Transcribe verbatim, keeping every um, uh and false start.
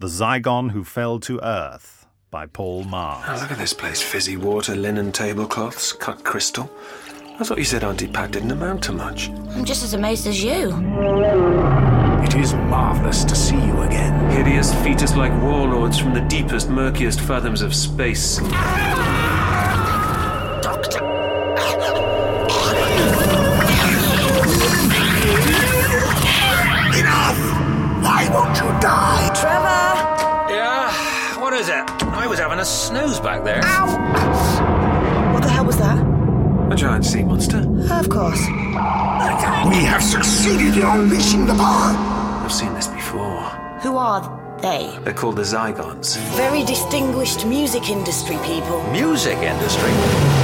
The Zygon Who Fell to Earth by Paul Mars. Oh, look at this place. Fizzy water, linen tablecloths, cut crystal. I thought you said Auntie Pat didn't amount to much. I'm just as amazed as you. It is marvellous to see you again. Hideous fetus-like warlords from the deepest, murkiest fathoms of space. Doctor. Enough! Why won't you die? Trevor! Yeah, what is it? I was having a snooze back there. Ow! What the hell was that? A giant sea monster. Of course. We have succeeded in unleashing the power. I've seen this before. Who are they? They're called the Zygons. Very distinguished music industry people. Music industry?